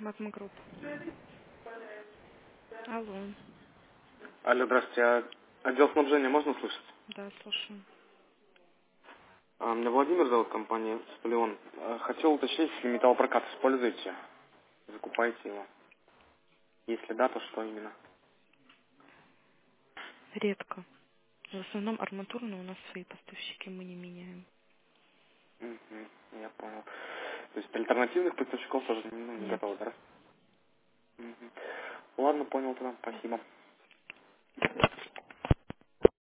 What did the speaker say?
Магма Групп. Алло. Алло, здравствуйте. Отдел снабжения можно слышать? Да, слушаю. Меня Владимир зовут, компания Столеон. Хотел уточнить, если металлопрокат используете, закупаете его. Если да, то что именно? Редко. В основном арматурные у нас свои поставщики, мы не меняем. Мгм, я понял. То есть альтернативных поставщиков тоже не Нет. готовы, да? Мгм. Ладно, понял тогда. Спасибо.